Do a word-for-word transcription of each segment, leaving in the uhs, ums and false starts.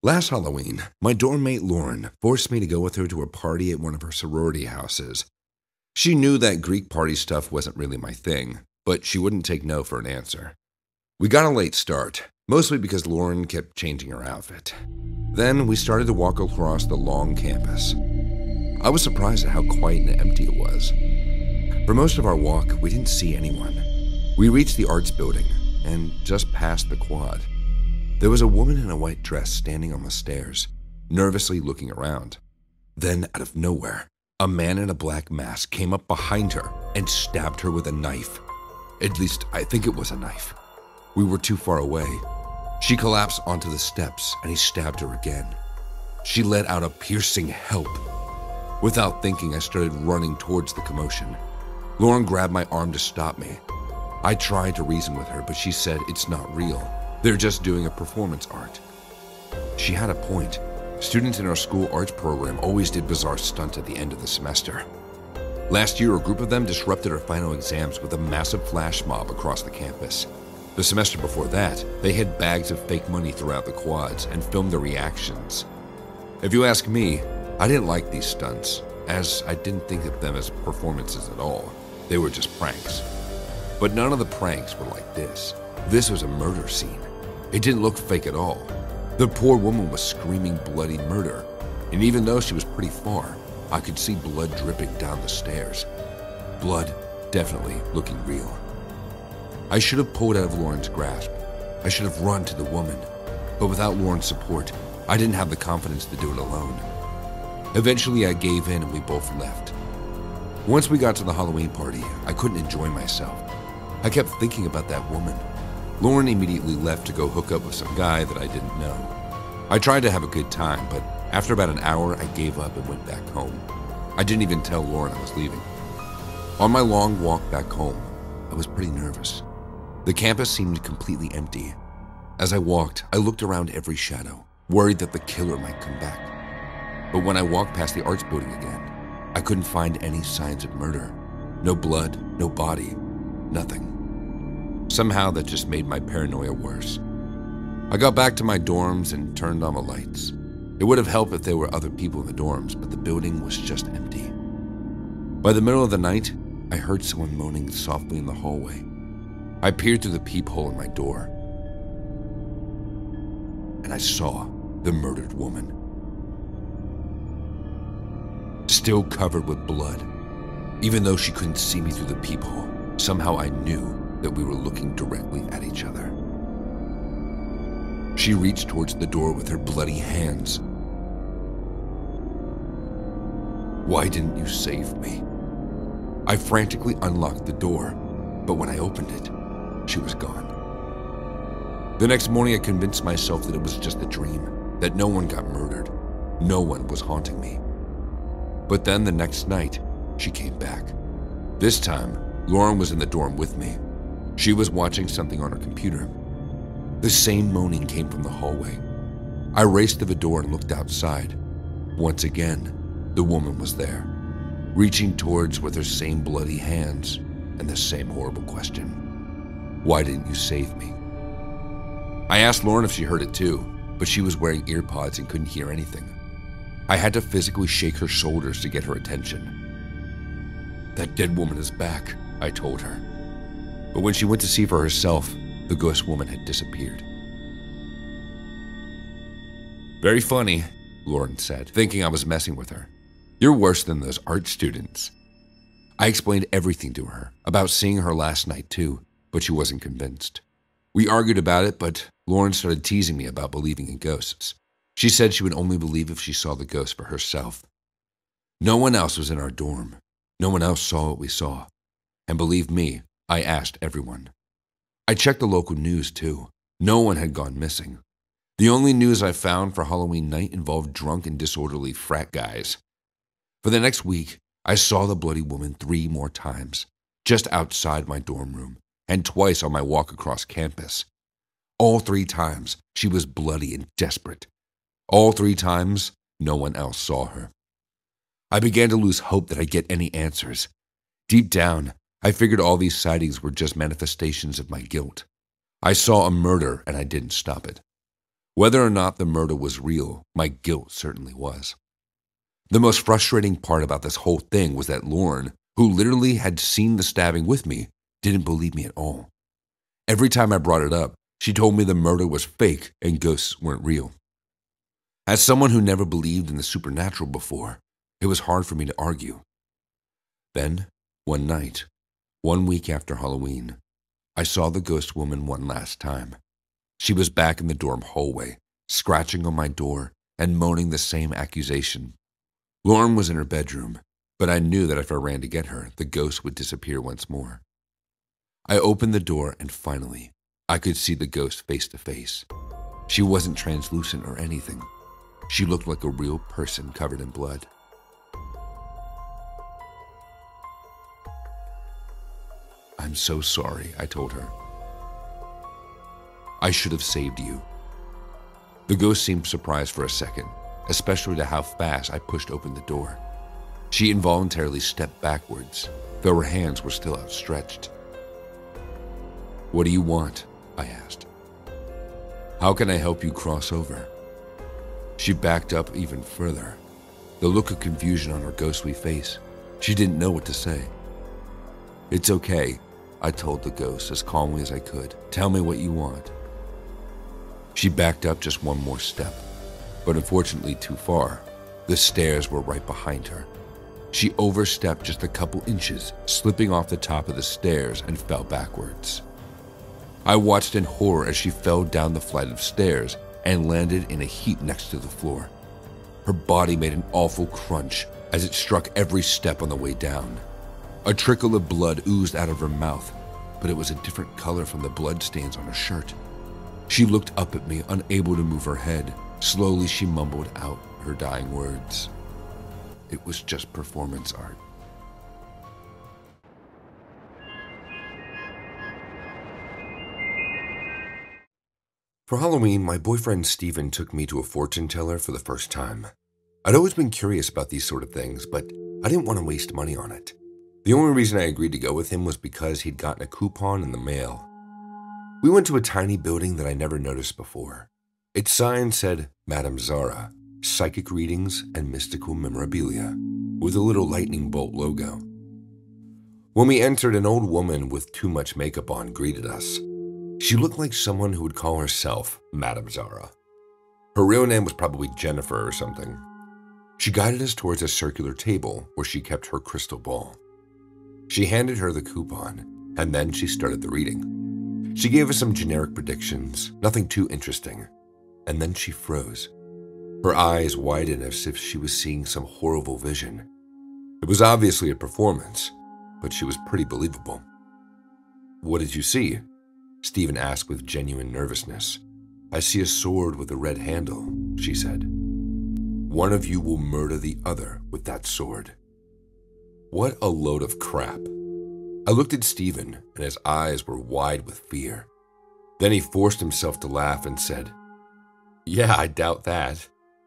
Last Halloween, my dorm mate Lauren forced me to go with her to a party at one of her sorority houses. She knew that Greek party stuff wasn't really my thing, but she wouldn't take no for an answer. We got a late start, mostly because Lauren kept changing her outfit. Then we started to walk across the long campus. I was surprised at how quiet and empty it was. For most of our walk, we didn't see anyone. We reached the arts building and just passed the quad. There was a woman in a white dress standing on the stairs, nervously looking around. Then, out of nowhere, a man in a black mask came up behind her and stabbed her with a knife. At least, I think it was a knife. We were too far away. She collapsed onto the steps and he stabbed her again. She let out a piercing "help." Without thinking, I started running towards the commotion. Lauren grabbed my arm to stop me. I tried to reason with her, but she said it's not real. They're just doing a performance art. She had a point. Students in our school arts program always did bizarre stunts at the end of the semester. Last year, a group of them disrupted our final exams with a massive flash mob across the campus. The semester before that, they hid bags of fake money throughout the quads and filmed their reactions. If you ask me, I didn't like these stunts, as I didn't think of them as performances at all. They were just pranks. But none of the pranks were like this. This was a murder scene. It didn't look fake at all. The poor woman was screaming bloody murder, and even though she was pretty far, I could see blood dripping down the stairs. Blood definitely looking real. I should have pulled out of Lauren's grasp. I should have run to the woman, but without Lauren's support, I didn't have the confidence to do it alone. Eventually, I gave in and we both left. Once we got to the Halloween party, I couldn't enjoy myself. I kept thinking about that woman. Lauren immediately left to go hook up with some guy that I didn't know. I tried to have a good time, but after about an hour, I gave up and went back home. I didn't even tell Lauren I was leaving. On my long walk back home, I was pretty nervous. The campus seemed completely empty. As I walked, I looked around every shadow, worried that the killer might come back. But when I walked past the arts building again, I couldn't find any signs of murder. No blood, no body, nothing. Somehow that just made my paranoia worse. I got back to my dorms and turned on the lights. It would have helped if there were other people in the dorms, but the building was just empty. By the middle of the night, I heard someone moaning softly in the hallway. I peered through the peephole in my door, and I saw the murdered woman. Still covered with blood. Even though she couldn't see me through the peephole, somehow I knew that we were looking directly at each other. She reached towards the door with her bloody hands. Why didn't you save me? I frantically unlocked the door, but when I opened it, she was gone. The next morning, I convinced myself that it was just a dream, that no one got murdered, no one was haunting me. But then the next night, she came back. This time, Lauren was in the dorm with me. She was watching something on her computer. The same moaning came from the hallway. I raced to the door and looked outside. Once again, the woman was there, reaching towards with her same bloody hands and the same horrible question. Why didn't you save me? I asked Lauren if she heard it too, but she was wearing earpods and couldn't hear anything. I had to physically shake her shoulders to get her attention. That dead woman is back, I told her. But when she went to see for herself, the ghost woman had disappeared. Very funny, Lauren said, thinking I was messing with her. You're worse than those art students. I explained everything to her, about seeing her last night too, but she wasn't convinced. We argued about it, but Lauren started teasing me about believing in ghosts. She said she would only believe if she saw the ghost for herself. No one else was in our dorm. No one else saw what we saw. And believe me, I asked everyone. I checked the local news too. No one had gone missing. The only news I found for Halloween night involved drunk and disorderly frat guys. For the next week, I saw the bloody woman three more times, just outside my dorm room, and twice on my walk across campus. All three times, she was bloody and desperate. All three times, no one else saw her. I began to lose hope that I'd get any answers. Deep down, I figured all these sightings were just manifestations of my guilt. I saw a murder and I didn't stop it. Whether or not the murder was real, my guilt certainly was. The most frustrating part about this whole thing was that Lauren, who literally had seen the stabbing with me, didn't believe me at all. Every time I brought it up, she told me the murder was fake and ghosts weren't real. As someone who never believed in the supernatural before, it was hard for me to argue. Then, one night, one week after Halloween, I saw the ghost woman one last time. She was back in the dorm hallway, scratching on my door and moaning the same accusation. Lauren was in her bedroom, but I knew that if I ran to get her, the ghost would disappear once more. I opened the door and finally, I could see the ghost face to face. She wasn't translucent or anything. She looked like a real person covered in blood. "I'm so sorry," I told her. "I should have saved you." The ghost seemed surprised for a second, especially to how fast I pushed open the door. She involuntarily stepped backwards, though her hands were still outstretched. "What do you want?" I asked. "How can I help you cross over?" She backed up even further, the look of confusion on her ghostly face. She didn't know what to say. "It's okay," I told the ghost as calmly as I could. "Tell me what you want." She backed up just one more step, but unfortunately too far. The stairs were right behind her. She overstepped just a couple inches, slipping off the top of the stairs and fell backwards. I watched in horror as she fell down the flight of stairs and landed in a heap next to the floor. Her body made an awful crunch as it struck every step on the way down. A trickle of blood oozed out of her mouth, but it was a different color from the bloodstains on her shirt. She looked up at me, unable to move her head. Slowly, she mumbled out her dying words. It was just performance art. For Halloween, my boyfriend Steven took me to a fortune teller for the first time. I'd always been curious about these sort of things, but I didn't want to waste money on it. The only reason I agreed to go with him was because he'd gotten a coupon in the mail. We went to a tiny building that I never noticed before. Its sign said Madame Zara, Psychic Readings and Mystical Memorabilia, with a little lightning bolt logo. When we entered, an old woman with too much makeup on greeted us. She looked like someone who would call herself Madame Zara. Her real name was probably Jennifer or something. She guided us towards a circular table where she kept her crystal ball. She handed her the coupon, and then she started the reading. She gave us some generic predictions, nothing too interesting, and then she froze. Her eyes widened as if she was seeing some horrible vision. It was obviously a performance, but she was pretty believable. "What did you see?" Steven asked with genuine nervousness. "I see a sword with a red handle," she said. "One of you will murder the other with that sword." What a load of crap. I looked at Steven, and his eyes were wide with fear. Then he forced himself to laugh and said, "Yeah, I doubt that."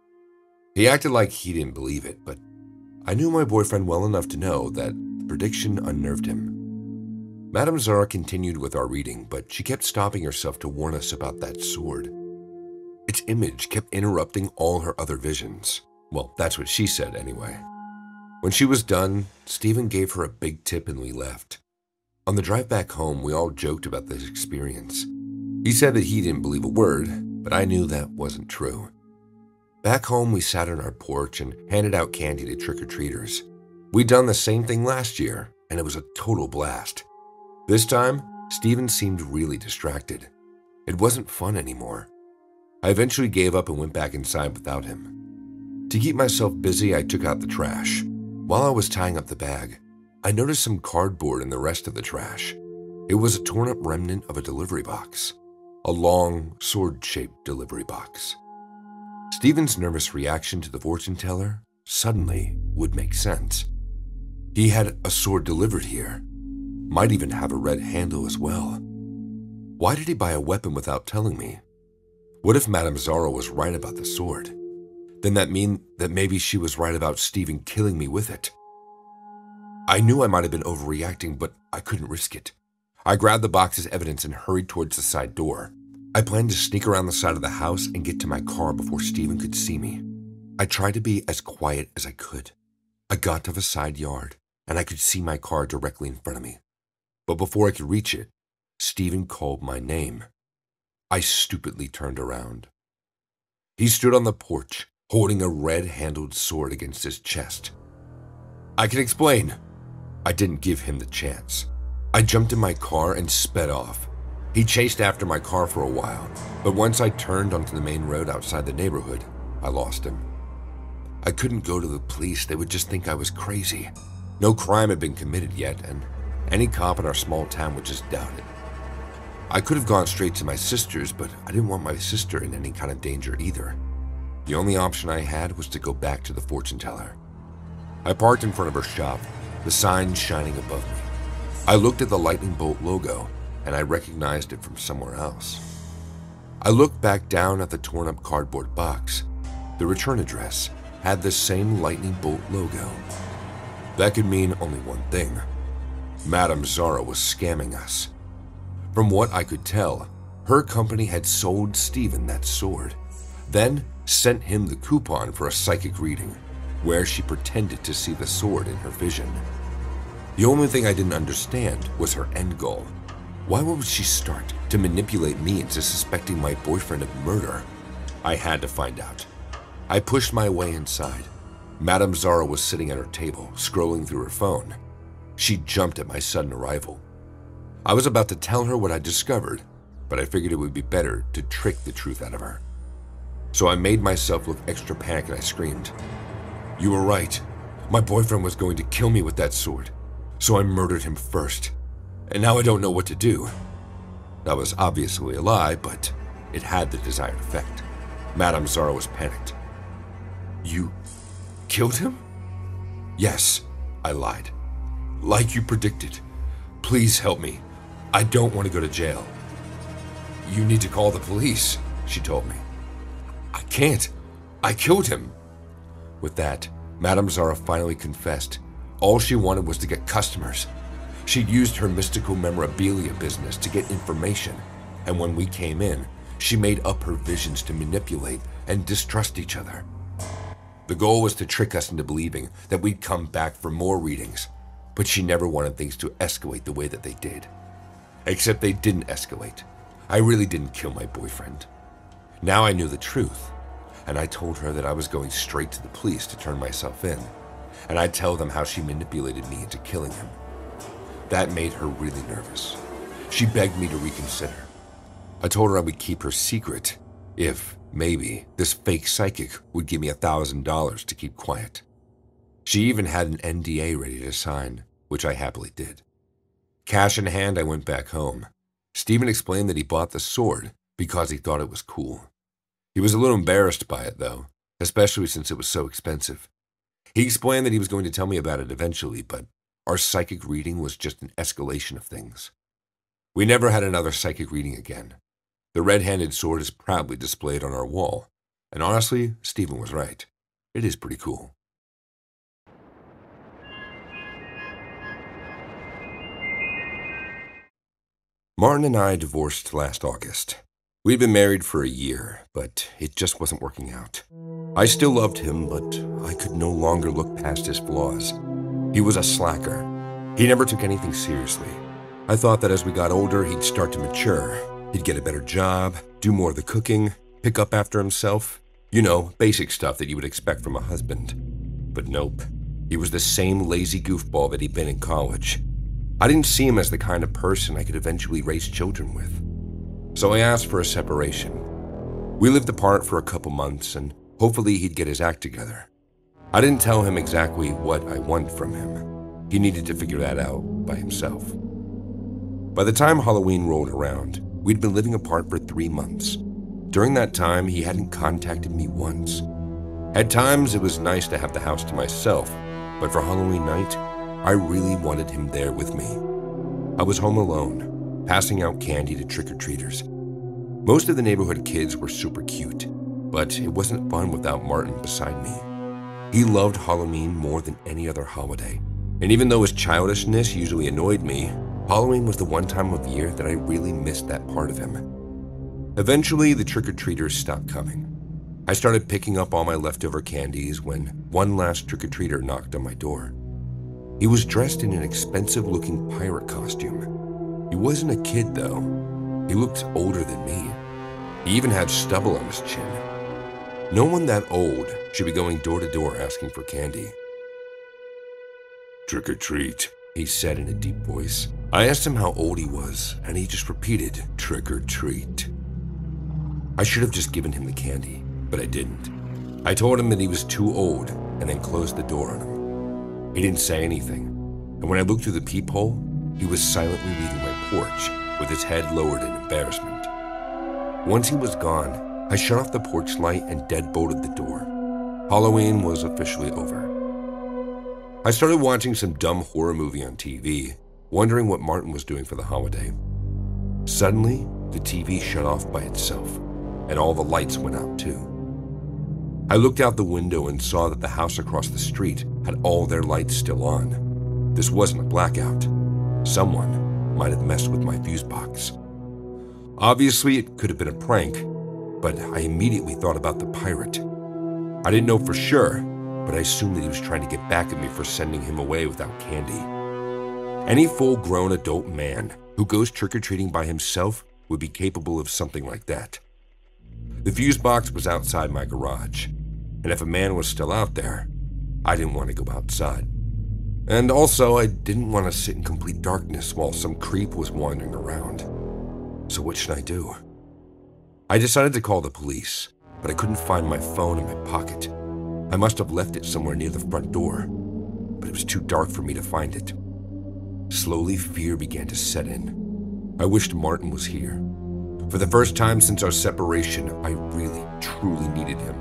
He acted like he didn't believe it, but I knew my boyfriend well enough to know that the prediction unnerved him. Madame Zara continued with our reading, but she kept stopping herself to warn us about that sword. Its image kept interrupting all her other visions. Well, that's what she said anyway. When she was done, Steven gave her a big tip and we left. On the drive back home, we all joked about this experience. He said that he didn't believe a word, but I knew that wasn't true. Back home, we sat on our porch and handed out candy to trick-or-treaters. We'd done the same thing last year, and it was a total blast. This time, Steven seemed really distracted. It wasn't fun anymore. I eventually gave up and went back inside without him. To keep myself busy, I took out the trash. While I was tying up the bag, I noticed some cardboard in the rest of the trash. It was a torn-up remnant of a delivery box, a long, sword-shaped delivery box. Steven's nervous reaction to the fortune teller suddenly would make sense. He had a sword delivered here, might even have a red handle as well. Why did he buy a weapon without telling me? What if Madame Zara was right about the sword? Then that mean that maybe she was right about Steven killing me with it. I knew I might have been overreacting, but I couldn't risk it. I grabbed the box as evidence and hurried towards the side door. I planned to sneak around the side of the house and get to my car before Stephen could see me. I tried to be as quiet as I could. I got to the side yard, and I could see my car directly in front of me. But before I could reach it, Stephen called my name. I stupidly turned around. He stood on the porch, holding a red-handled sword against his chest. I can explain. I didn't give him the chance. I jumped in my car and sped off. He chased after my car for a while, but once I turned onto the main road outside the neighborhood, I lost him. I couldn't go to the police. They would just think I was crazy. No crime had been committed yet, and any cop in our small town would just doubt it. I could have gone straight to my sister's, but I didn't want my sister in any kind of danger either. The only option I had was to go back to the fortune teller. I parked in front of her shop, the sign shining above me. I looked at the lightning bolt logo, and I recognized it from somewhere else. I looked back down at the torn-up cardboard box. The return address had the same lightning bolt logo. That could mean only one thing. Madame Zara was scamming us. From what I could tell, her company had sold Stephen that sword, then sent him the coupon for a psychic reading, where she pretended to see the sword in her vision. The only thing I didn't understand was her end goal. Why would she start to manipulate me into suspecting my boyfriend of murder? I had to find out. I pushed my way inside. Madame Zara was sitting at her table, scrolling through her phone. She jumped at my sudden arrival. I was about to tell her what I discovered, but I figured it would be better to trick the truth out of her. So I made myself look extra panicked and I screamed, "You were right. My boyfriend was going to kill me with that sword, so I murdered him first. And now I don't know what to do." That was obviously a lie, but it had the desired effect. Madame Zara was panicked. "You killed him?" "Yes," I lied. "Like you predicted. Please help me. I don't want to go to jail." "You need to call the police," she told me. "I can't. I killed him." With that, Madame Zara finally confessed. All she wanted was to get customers. She'd used her mystical memorabilia business to get information, and when we came in, she made up her visions to manipulate and distrust each other. The goal was to trick us into believing that we'd come back for more readings, but she never wanted things to escalate the way that they did. Except they didn't escalate. I really didn't kill my boyfriend. Now I knew the truth, and I told her that I was going straight to the police to turn myself in, and I'd tell them how she manipulated me into killing him. That made her really nervous. She begged me to reconsider. I told her I would keep her secret if, maybe, this fake psychic would give me a thousand dollars to keep quiet. She even had an N D A ready to sign, which I happily did. Cash in hand, I went back home. Stephen explained that he bought the sword because he thought it was cool. He was a little embarrassed by it, though, especially since it was so expensive. He explained that he was going to tell me about it eventually, but our psychic reading was just an escalation of things. We never had another psychic reading again. The red-handed sword is proudly displayed on our wall, and honestly, Stephen was right. It is pretty cool. Martin and I divorced last August. We'd been married for a year, but it just wasn't working out. I still loved him, but I could no longer look past his flaws. He was a slacker. He never took anything seriously. I thought that as we got older, he'd start to mature. He'd get a better job, do more of the cooking, pick up after himself. You know, basic stuff that you would expect from a husband. But nope. He was the same lazy goofball that he'd been in college. I didn't see him as the kind of person I could eventually raise children with. So I asked for a separation. We lived apart for a couple months, and hopefully he'd get his act together. I didn't tell him exactly what I want from him. He needed to figure that out by himself. By the time Halloween rolled around, we'd been living apart for three months. During that time, he hadn't contacted me once. At times, it was nice to have the house to myself, but for Halloween night, I really wanted him there with me. I was home alone, passing out candy to trick-or-treaters. Most of the neighborhood kids were super cute, but it wasn't fun without Martin beside me. He loved Halloween more than any other holiday, and even though his childishness usually annoyed me, Halloween was the one time of year that I really missed that part of him. Eventually, the trick-or-treaters stopped coming. I started picking up all my leftover candies when one last trick-or-treater knocked on my door. He was dressed in an expensive-looking pirate costume. He wasn't a kid, though. He looked older than me. He even had stubble on his chin. No one that old should be going door to door asking for candy. "Trick or treat," he said in a deep voice. I asked him how old he was, and he just repeated, "Trick or treat." I should have just given him the candy, but I didn't. I told him that he was too old and then closed the door on him. He didn't say anything, and when I looked through the peephole, he was silently leaving my porch with his head lowered in embarrassment. Once he was gone, I shut off the porch light and deadbolted the door. Halloween was officially over. I started watching some dumb horror movie on T V, wondering what Martin was doing for the holiday. Suddenly, the T V shut off by itself, and all the lights went out too. I looked out the window and saw that the house across the street had all their lights still on. This wasn't a blackout. Someone might have messed with my fuse box. Obviously, it could have been a prank, but I immediately thought about the pirate. I didn't know for sure, but I assumed that he was trying to get back at me for sending him away without candy. Any full-grown adult man who goes trick-or-treating by himself would be capable of something like that. The fuse box was outside my garage, and if a man was still out there, I didn't want to go outside. And also, I didn't want to sit in complete darkness while some creep was wandering around. So what should I do? I decided to call the police, but I couldn't find my phone in my pocket. I must have left it somewhere near the front door, but it was too dark for me to find it. Slowly, fear began to set in. I wished Martin was here. For the first time since our separation, I really, truly needed him.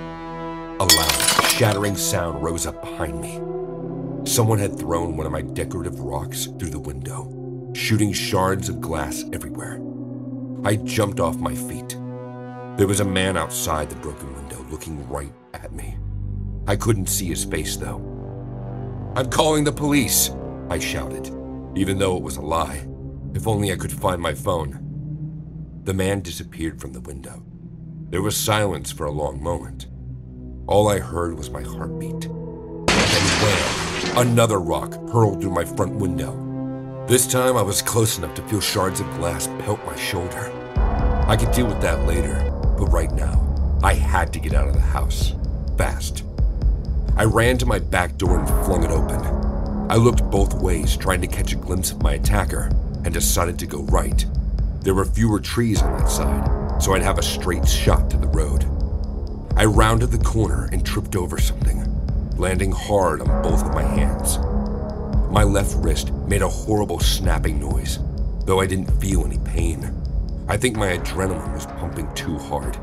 A loud, shattering sound rose up behind me. Someone had thrown one of my decorative rocks through the window, shooting shards of glass everywhere. I jumped off my feet. There was a man outside the broken window looking right at me. I couldn't see his face, though. "I'm calling the police," I shouted, even though it was a lie. If only I could find my phone. The man disappeared from the window. There was silence for a long moment. All I heard was my heartbeat. Then wham! Another rock hurled through my front window. This time I was close enough to feel shards of glass pelt my shoulder. I could deal with that later, but right now, I had to get out of the house. Fast. I ran to my back door and flung it open. I looked both ways, trying to catch a glimpse of my attacker, and decided to go right. There were fewer trees on that side, so I'd have a straight shot to the road. I rounded the corner and tripped over something, landing hard on both of my hands. My left wrist made a horrible snapping noise, though I didn't feel any pain. I think my adrenaline was pumping too hard.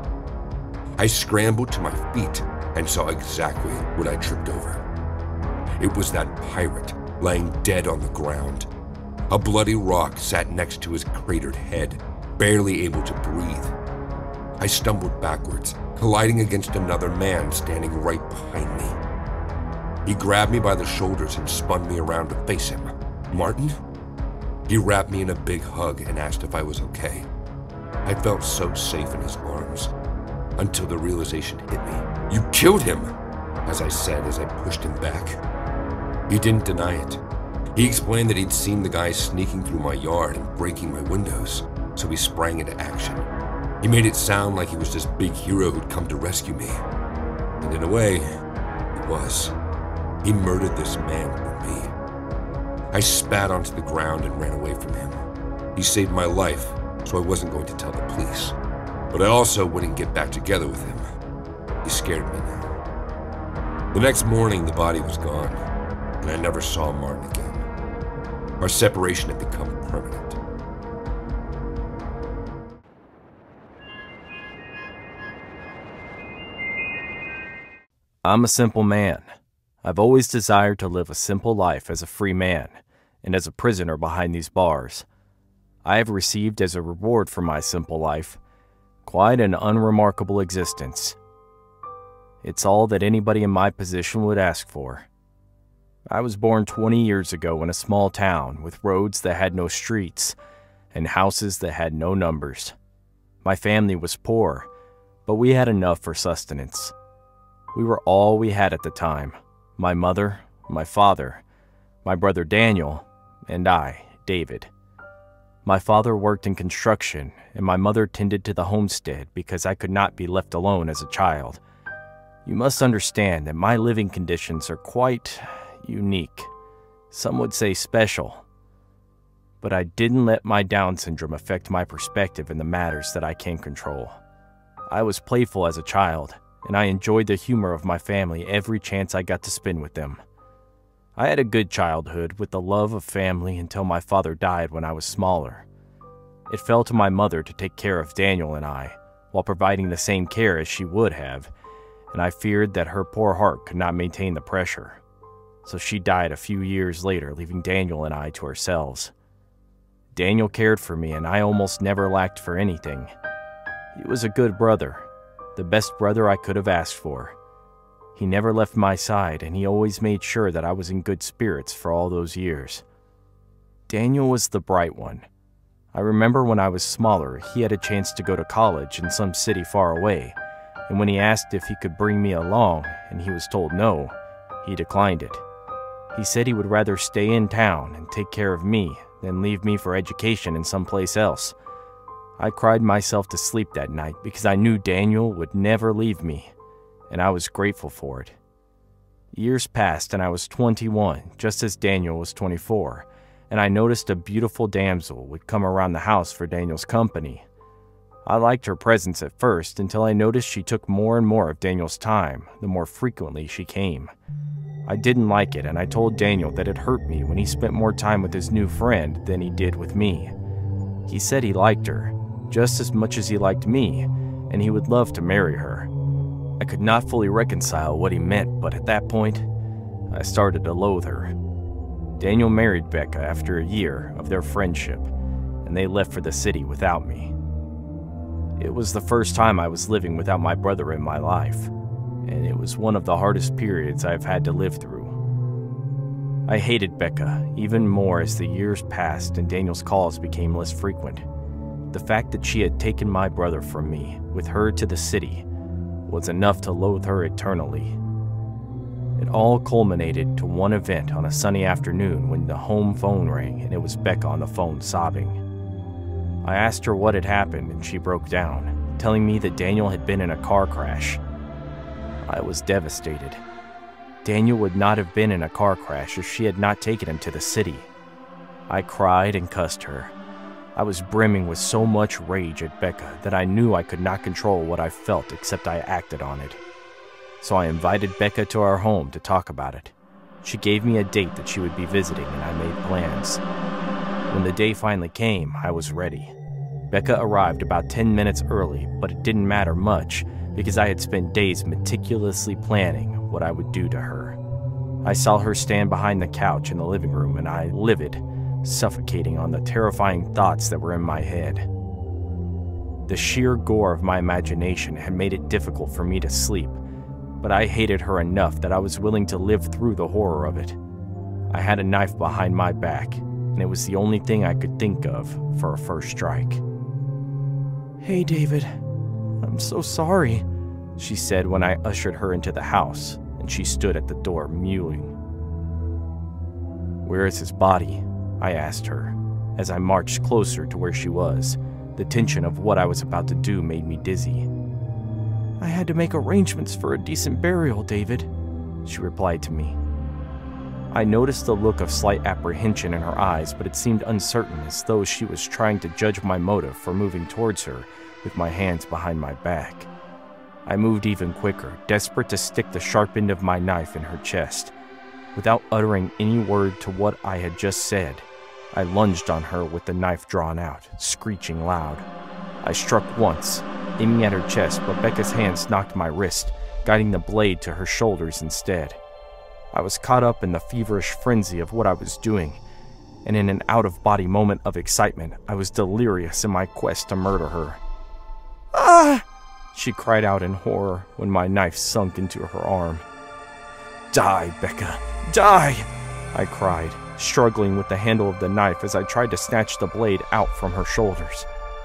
I scrambled to my feet and saw exactly what I tripped over. It was that pirate laying dead on the ground. A bloody rock sat next to his cratered head, barely able to breathe. I stumbled backwards, colliding against another man standing right behind me. He grabbed me by the shoulders and spun me around to face him. "Martin?" He wrapped me in a big hug and asked if I was okay. I felt so safe in his arms, until the realization hit me. "You killed him," as I said as I pushed him back. He didn't deny it. He explained that he'd seen the guy sneaking through my yard and breaking my windows, so he sprang into action. He made it sound like he was this big hero who'd come to rescue me. And in a way, he was. He murdered this man for me. I spat onto the ground and ran away from him. He saved my life, so I wasn't going to tell the police. But I also wouldn't get back together with him. He scared me now. The next morning, the body was gone, and I never saw Martin again. Our separation had become permanent. I'm a simple man. I've always desired to live a simple life as a free man and as a prisoner behind these bars. I have received as a reward for my simple life quite an unremarkable existence. It's all that anybody in my position would ask for. I was born twenty years ago in a small town with roads that had no streets and houses that had no numbers. My family was poor, but we had enough for sustenance. We were all we had at the time: my mother, my father, my brother Daniel, and I, David. My father worked in construction, and my mother tended to the homestead because I could not be left alone as a child. You must understand that my living conditions are quite unique. Some would say special. But I didn't let my Down syndrome affect my perspective in the matters that I can control. I was playful as a child, and I enjoyed the humor of my family every chance I got to spend with them. I had a good childhood with the love of family until my father died when I was smaller. It fell to my mother to take care of Daniel and I, while providing the same care as she would have, and I feared that her poor heart could not maintain the pressure. So she died a few years later, leaving Daniel and I to ourselves. Daniel cared for me, and I almost never lacked for anything. He was a good brother, the best brother I could have asked for. He never left my side, and he always made sure that I was in good spirits for all those years. Daniel was the bright one. I remember when I was smaller, he had a chance to go to college in some city far away, and when he asked if he could bring me along, and he was told no, he declined it. He said he would rather stay in town and take care of me than leave me for education in someplace else. I cried myself to sleep that night because I knew Daniel would never leave me, and I was grateful for it. Years passed and I was twenty-one, just as Daniel was twenty-four, and I noticed a beautiful damsel would come around the house for Daniel's company. I liked her presence at first until I noticed she took more and more of Daniel's time the more frequently she came. I didn't like it, and I told Daniel that it hurt me when he spent more time with his new friend than he did with me. He said he liked her, just as much as he liked me, and he would love to marry her. I could not fully reconcile what he meant, but at that point, I started to loathe her. Daniel married Becca after a year of their friendship, and they left for the city without me. It was the first time I was living without my brother in my life, and it was one of the hardest periods I've had to live through. I hated Becca even more as the years passed and Daniel's calls became less frequent. The fact that she had taken my brother from me, with her to the city, was enough to loathe her eternally. It all culminated to one event on a sunny afternoon when the home phone rang and it was Becca on the phone sobbing. I asked her what had happened and she broke down, telling me that Daniel had been in a car crash. I was devastated. Daniel would not have been in a car crash if she had not taken him to the city. I cried and cussed her. I was brimming with so much rage at Becca that I knew I could not control what I felt except I acted on it. So I invited Becca to our home to talk about it. She gave me a date that she would be visiting and I made plans. When the day finally came, I was ready. Becca arrived about ten minutes early, but it didn't matter much because I had spent days meticulously planning what I would do to her. I saw her stand behind the couch in the living room and I, livid, suffocating on the terrifying thoughts that were in my head. The sheer gore of my imagination had made it difficult for me to sleep, but I hated her enough that I was willing to live through the horror of it. I had a knife behind my back, and it was the only thing I could think of for a first strike. "Hey, David, I'm so sorry," she said when I ushered her into the house, and she stood at the door mewing. "Where is his body?" I asked her, as I marched closer to where she was. The tension of what I was about to do made me dizzy. "I had to make arrangements for a decent burial, David," she replied to me. I noticed the look of slight apprehension in her eyes, but it seemed uncertain, as though she was trying to judge my motive for moving towards her with my hands behind my back. I moved even quicker, desperate to stick the sharp end of my knife in her chest. Without uttering any word to what I had just said, I lunged on her with the knife drawn out, screeching loud. I struck once, aiming at her chest, but Becca's hands knocked my wrist, guiding the blade to her shoulders instead. I was caught up in the feverish frenzy of what I was doing, and in an out-of-body moment of excitement, I was delirious in my quest to murder her. "Ah!" she cried out in horror when my knife sunk into her arm. "Die, Becca, die!" I cried, struggling with the handle of the knife as I tried to snatch the blade out from her shoulders.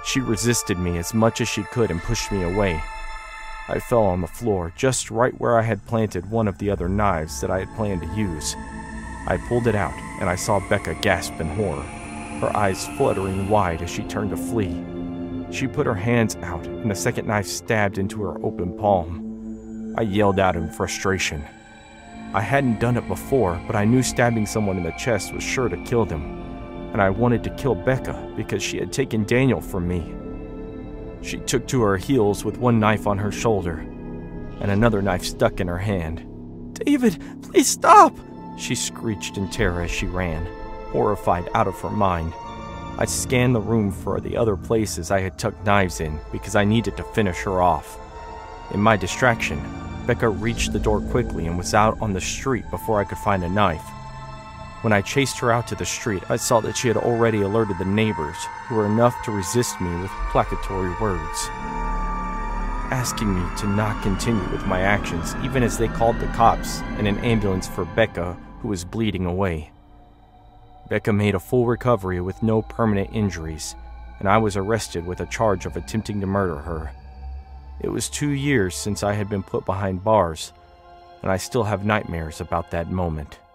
She resisted me as much as she could and pushed me away. I fell on the floor, just right where I had planted one of the other knives that I had planned to use. I pulled it out, and I saw Becca gasp in horror, her eyes fluttering wide as she turned to flee. She put her hands out, and the second knife stabbed into her open palm. I yelled out in frustration. I hadn't done it before, but I knew stabbing someone in the chest was sure to kill them, and I wanted to kill Becca because she had taken Daniel from me. She took to her heels with one knife on her shoulder, and another knife stuck in her hand. "David, please stop!" she screeched in terror as she ran, horrified out of her mind. I scanned the room for the other places I had tucked knives in because I needed to finish her off. In my distraction, Becca reached the door quickly and was out on the street before I could find a knife. When I chased her out to the street, I saw that she had already alerted the neighbors, who were enough to resist me with placatory words, asking me to not continue with my actions even as they called the cops and an ambulance for Becca, who was bleeding away. Becca made a full recovery with no permanent injuries, and I was arrested with a charge of attempting to murder her. It was two years since I had been put behind bars, and I still have nightmares about that moment.